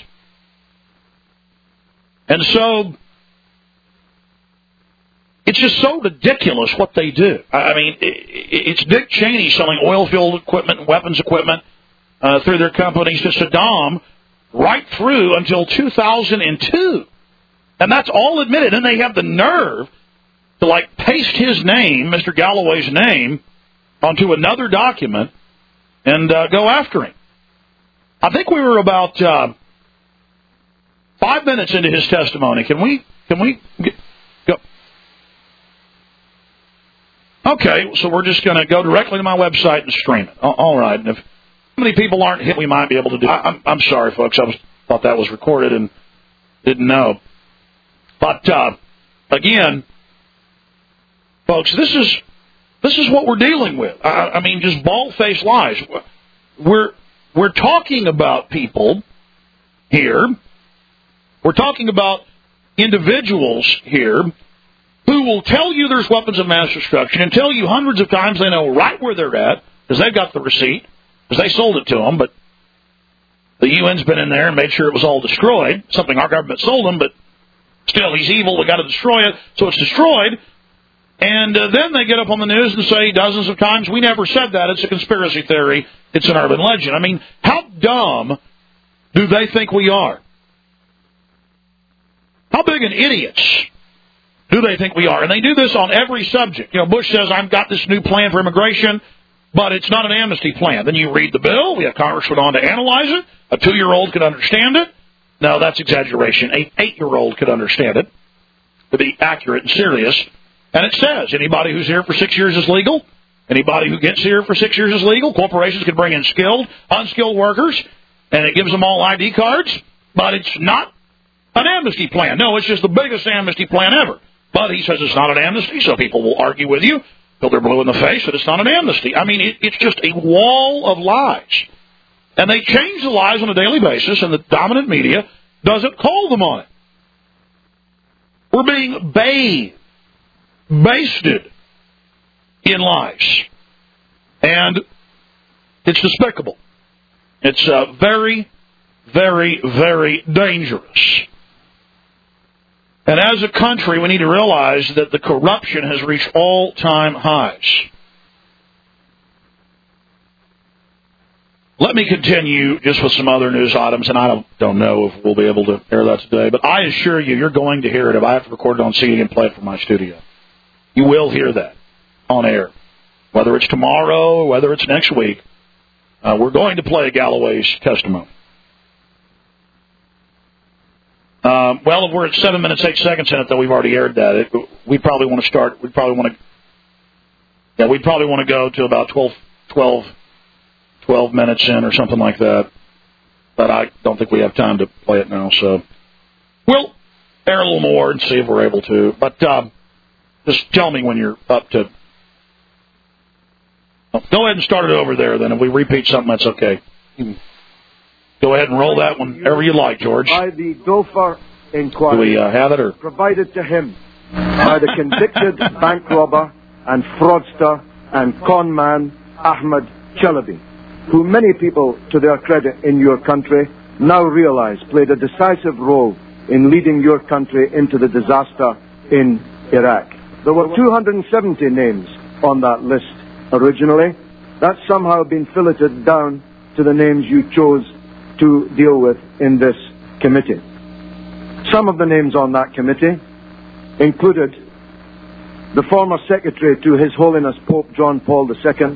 And so it's just so ridiculous what they do. I mean, it's Dick Cheney selling oil-filled equipment and weapons equipment uh, through their companies to Saddam right through until two thousand two. And that's all admitted. And they have the nerve to, like, paste his name, Mister Galloway's name, onto another document and uh, go after him. I think we were about uh, five minutes into his testimony. Can we, can we get, go? Okay, so we're just going to go directly to my website and stream it. All right. And if many people aren't hit, we might be able to do it. I'm, I'm sorry, folks. I was, thought that was recorded and didn't know. But, uh, again, folks, this is this is what we're dealing with. I, I mean, just bald-faced lies. We're, we're talking about people here. We're talking about individuals here who will tell you there's weapons of mass destruction and tell you hundreds of times they know right where they're at because they've got the receipt, because they sold it to them, but the U N's been in there and made sure it was all destroyed, something our government sold them, but still, he's evil, we've got to destroy it, so it's destroyed. And uh, then they get up on the news and say dozens of times, we never said that, it's a conspiracy theory, it's an urban legend. I mean, how dumb do they think we are? How big an idiots do they think we are? And they do this on every subject. You know, Bush says, I've got this new plan for immigration, but it's not an amnesty plan. Then you read the bill. We have Congress went on to analyze it. A two-year-old could understand it. No, that's exaggeration. An eight-year-old could understand it, to be accurate and serious. And it says anybody who's here for six years is legal. Anybody who gets here for six years is legal. Corporations can bring in skilled, unskilled workers, and it gives them all I D cards. But it's not an amnesty plan. No, it's just the biggest amnesty plan ever. But he says it's not an amnesty, so people will argue with you till they're blue in the face that it's not an amnesty. I mean, it, it's just a wall of lies. And they change the lies on a daily basis, and the dominant media doesn't call them on it. We're being bathed, basted in lies. And it's despicable. It's uh, very, very, very dangerous. And as a country, we need to realize that the corruption has reached all-time highs. Let me continue just with some other news items, and I don't, don't know if we'll be able to air that today, but I assure you, you're going to hear it if I have to record it on C D and play it from my studio. You will hear that on air. Whether it's tomorrow or whether it's next week, uh, we're going to play Galloway's testimony. Um, well, if we're at seven minutes, eight seconds in it, though, we've already aired that. It, we probably want to start, we probably want to, yeah, we probably want to go to about twelve, twelve, twelve minutes in or something like that. But I don't think we have time to play it now, so we'll air a little more and see if we're able to. But um, just tell me when you're up to. Oh, go ahead and start it over there, then. If we repeat something, that's okay. Go ahead and roll that one wherever you like, George. By the Dover inquiry, Do we uh, have it, or? provided to him by the convicted bank robber and fraudster and con man Ahmed Chalabi, who many people, to their credit in your country, now realize played a decisive role in leading your country into the disaster in Iraq. There were two hundred seventy names on that list originally. That's somehow been filleted down to the names you chose to deal with in this committee. Some of the names on that committee included the former secretary to His Holiness Pope John Paul the Second,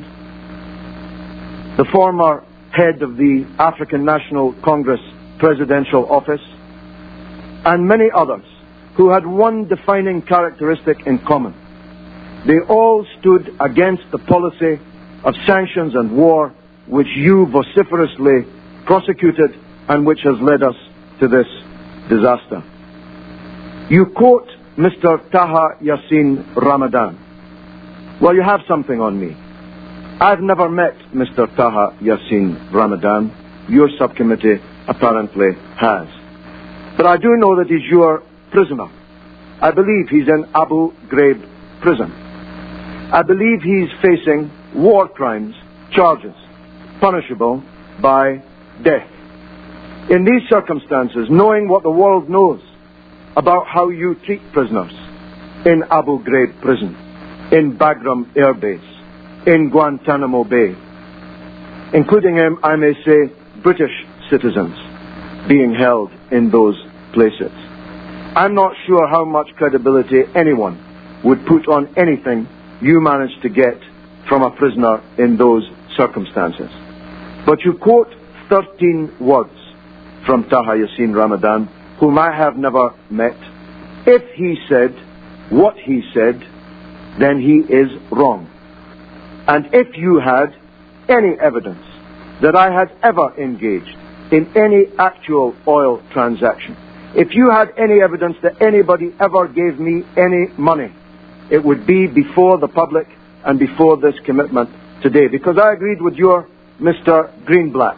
the former head of the African National Congress Presidential Office, and many others who had one defining characteristic in common. They all stood against the policy of sanctions and war which you vociferously prosecuted and which has led us to this disaster. You quote Mister Taha Yassin Ramadan. Well, you have something on me. I've never met Mister Taha Yassin Ramadan. Your subcommittee apparently has. But I do know that he's your prisoner. I believe he's in Abu Ghraib prison. I believe he's facing war crimes charges, punishable by death. In these circumstances, knowing what the world knows about how you treat prisoners in Abu Ghraib prison, in Bagram Air Base, in Guantanamo Bay, including, um, I may say, British citizens being held in those places, I'm not sure how much credibility anyone would put on anything you managed to get from a prisoner in those circumstances. But you quote thirteen words from Taha Yassin Ramadan, whom I have never met. If he said what he said, then he is wrong. And if you had any evidence that I had ever engaged in any actual oil transaction, if you had any evidence that anybody ever gave me any money, it would be before the public and before this commitment today. Because I agreed with your Mister Greenblatt.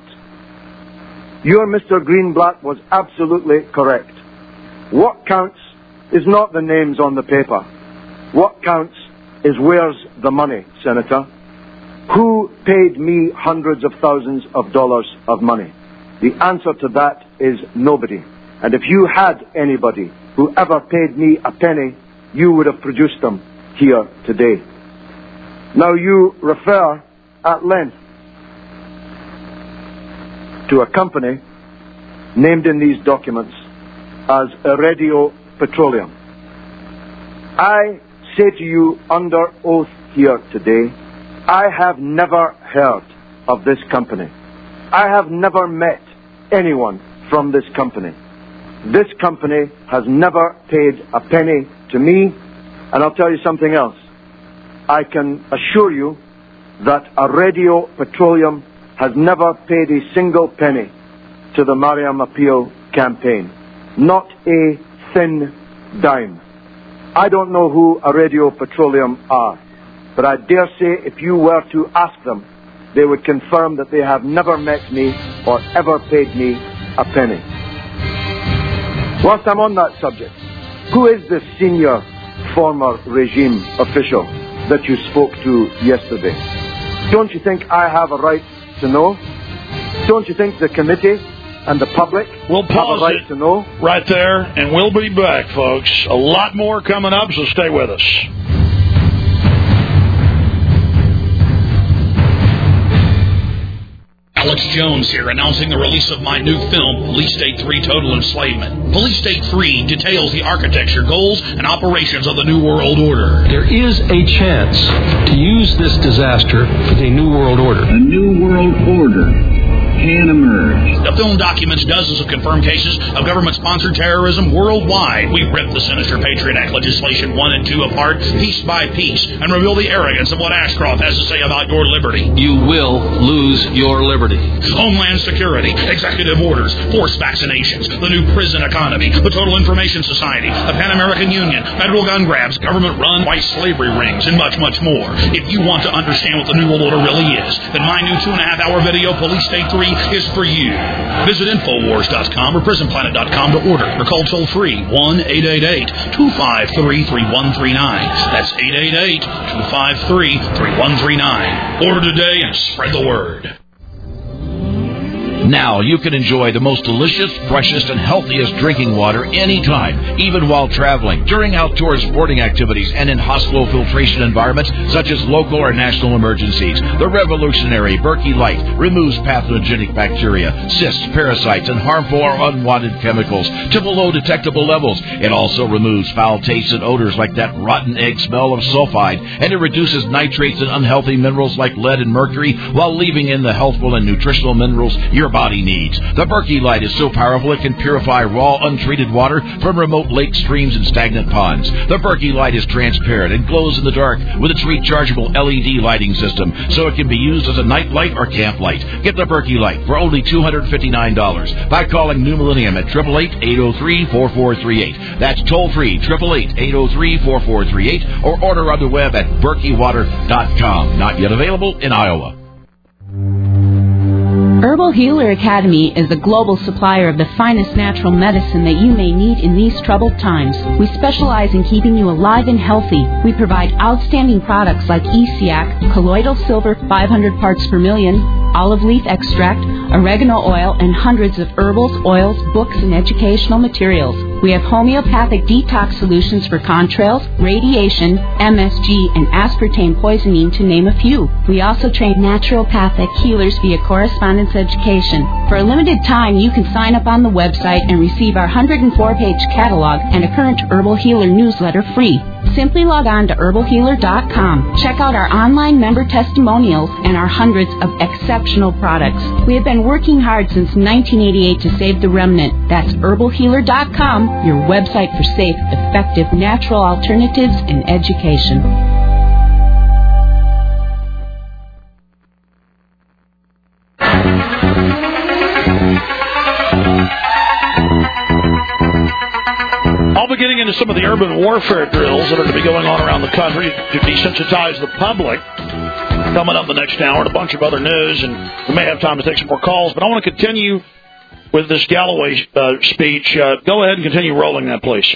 Your Mister Greenblatt was absolutely correct. What counts is not the names on the paper. What counts is where's the money, Senator? Who paid me hundreds of thousands of dollars of money? The answer to that is nobody. And if you had anybody who ever paid me a penny, you would have produced them here today. Now you refer at length to a company named in these documents as Iridio Petroleum. I say to you under oath here today, I have never heard of this company. I have never met anyone from this company. This company has never paid a penny to me, and I'll tell you something else. I can assure you that Iridio Petroleum has never paid a single penny to the Mariam Appeal campaign. Not a thin dime. I don't know who Iridio Petroleum are, but I dare say if you were to ask them, they would confirm that they have never met me or ever paid me a penny. Whilst I'm on that subject, who is this senior former regime official that you spoke to yesterday? Don't you think I have a right to know? Don't you think the committee and the public we'll have a pause right it to know? Right there, and we'll be back, folks. A lot more coming up, so stay with us. Alex Jones here, announcing the release of my new film, Police State three Total Enslavement. Police State three details the architecture, goals, and operations of the New World Order. There is a chance to use this disaster for the New World Order. A New World Order can emerge. The film documents dozens of confirmed cases of government-sponsored terrorism worldwide. We rip the sinister Patriot Act legislation one and two apart, piece by piece, and reveal the arrogance of what Ashcroft has to say about your liberty. You will lose your liberty. Homeland Security, executive orders, forced vaccinations, the new prison economy, the Total Information Society, the Pan American Union, federal gun grabs, government-run white slavery rings, and much, much more. If you want to understand what the New World Order really is, then my new two-and-a-half-hour video, Police State three, is for you. Visit Infowars dot com or Prison Planet dot com to order, or call toll-free one eight eight eight, two five three, three one three nine. That's eight eight eight, two five three, three one three nine. Order today and spread the word. Now you can enjoy the most delicious, freshest, and healthiest drinking water anytime, even while traveling, during outdoor sporting activities, and in hospital filtration environments such as local or national emergencies. The revolutionary Berkey Light removes pathogenic bacteria, cysts, parasites, and harmful or unwanted chemicals to below detectable levels. It also removes foul tastes and odors like that rotten egg smell of sulfide, and it reduces nitrates and unhealthy minerals like lead and mercury while leaving in the healthful and nutritional minerals your body needs. The Berkey Light is so powerful it can purify raw, untreated water from remote lakes, streams, and stagnant ponds. The Berkey Light is transparent and glows in the dark with its rechargeable L E D lighting system, so it can be used as a night light or camp light. Get the Berkey Light for only two hundred fifty-nine dollars by calling New Millennium at eight eight eight, eight oh three, four four three eight. That's toll-free, eight eight eight, eight oh three, four four three eight, or order on the web at berkey water dot com. Not yet available in Iowa. Herbal Healer Academy is a global supplier of the finest natural medicine that you may need in these troubled times. We specialize in keeping you alive and healthy. We provide outstanding products like E C A C, colloidal silver five hundred parts per million, olive leaf extract, oregano oil, and hundreds of herbals, oils, books, and educational materials. We have homeopathic detox solutions for contrails, radiation, M S G, and aspartame poisoning, to name a few. We also train naturopathic healers via correspondence education. For a limited time, you can sign up on the website and receive our one hundred four page catalog and a current Herbal Healer newsletter free. Simply log on to herbal healer dot com. Check out our online member testimonials and our hundreds of exceptional products. We have been working hard since nineteen eighty-eight to save the remnant. That's herbal healer dot com, your website for safe, effective, natural alternatives in education. I'll be getting into some of the urban warfare drills that are to be going on around the country to desensitize the public coming up the next hour, and a bunch of other news, and we may have time to take some more calls. But I want to continue with this Galloway uh, speech. Uh, go ahead and continue rolling that, please.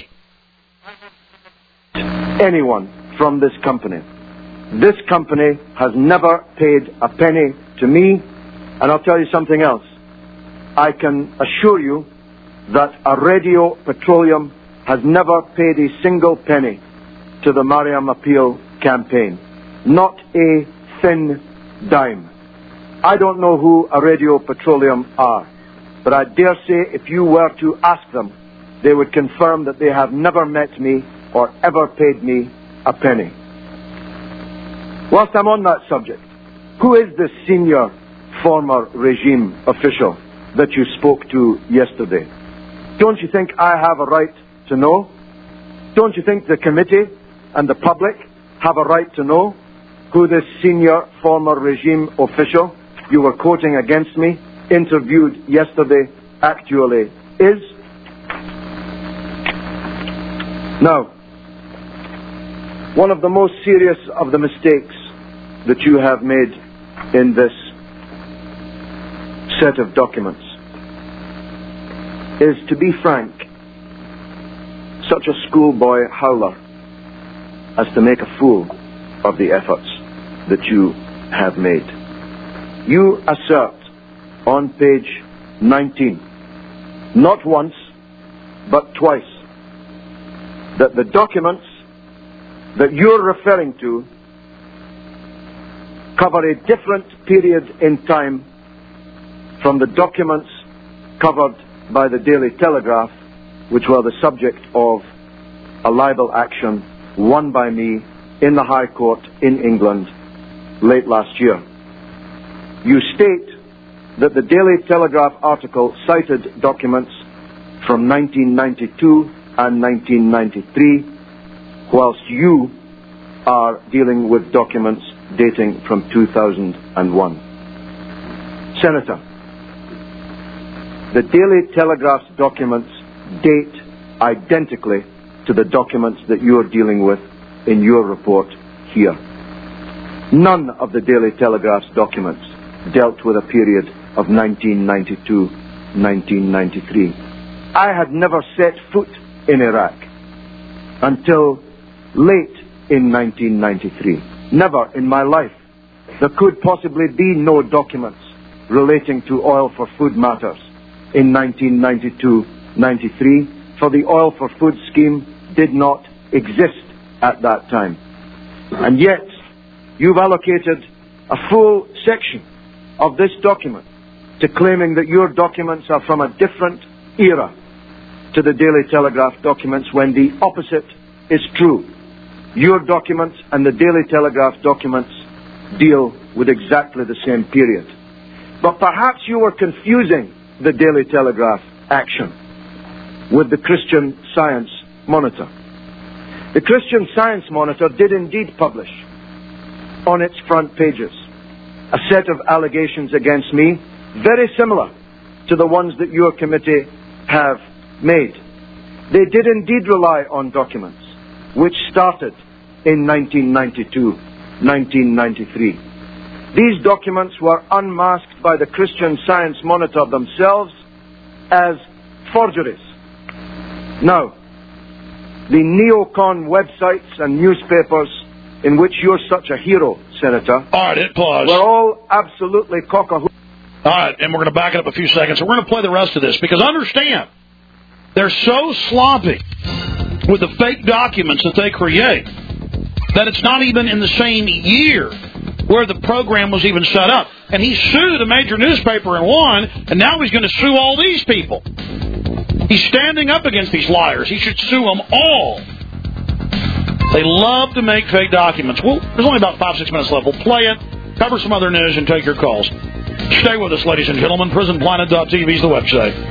Anyone from this company. This company has never paid a penny to me, and I'll tell you something else. I can assure you that Iridio Petroleum has never paid a single penny to the Mariam Appeal campaign. Not a thin dime. I don't know who Iridio Petroleum are, but I dare say if you were to ask them, they would confirm that they have never met me or ever paid me a penny. Whilst I'm on that subject, who is this senior former regime official that you spoke to yesterday? Don't you think I have a right to know? Don't you think the committee and the public have a right to know who this senior former regime official you were quoting against me, interviewed yesterday, actually is? Now, one of the most serious of the mistakes that you have made in this set of documents is, to be frank, such a schoolboy howler as to make a fool of the efforts that you have made. You assert on page nineteen, not once, but twice, that the documents that you're referring to cover a different period in time from the documents covered by the Daily Telegraph, which were the subject of a libel action won by me in the High Court in England late last year. You state that the Daily Telegraph article cited documents from nineteen ninety-two and nineteen ninety-three, whilst you are dealing with documents dating from two thousand one. Senator, the Daily Telegraph's documents date identically to the documents that you're dealing with in your report here. None of the Daily Telegraph's documents dealt with a period of nineteen ninety-two to nineteen ninety-three. I had never set foot in Iraq until late in nineteen ninety-three. Never in my life. There could possibly be no documents relating to oil for food matters in nineteen ninety-two to ninety-three, for the oil for food scheme did not exist at that time. And yet, you've allocated a full section of this document to claiming that your documents are from a different era to the Daily Telegraph documents, when the opposite is true. Your documents and the Daily Telegraph documents deal with exactly the same period. But perhaps you were confusing the Daily Telegraph action with the Christian Science Monitor. The Christian Science Monitor did indeed publish on its front pages a set of allegations against me very similar to the ones that your committee have made. They did indeed rely on documents which started in nineteen ninety-two to nineteen ninety-three. These documents were unmasked by the Christian Science Monitor themselves as forgeries. Now, the neocon websites and newspapers in which you're such a hero, Senator, all right, hit pause. We're all absolutely cock-a-hoop. All right, and we're going to back it up a few seconds. So we're going to play the rest of this, because understand, they're so sloppy with the fake documents that they create that it's not even in the same year where the program was even set up. And he sued a major newspaper and won, and now he's going to sue all these people. He's standing up against these liars. He should sue them all. They love to make fake documents. Well, there's only about five, six minutes left. We'll play it, cover some other news, and take your calls. Stay with us, ladies and gentlemen. prison planet dot t v is the website.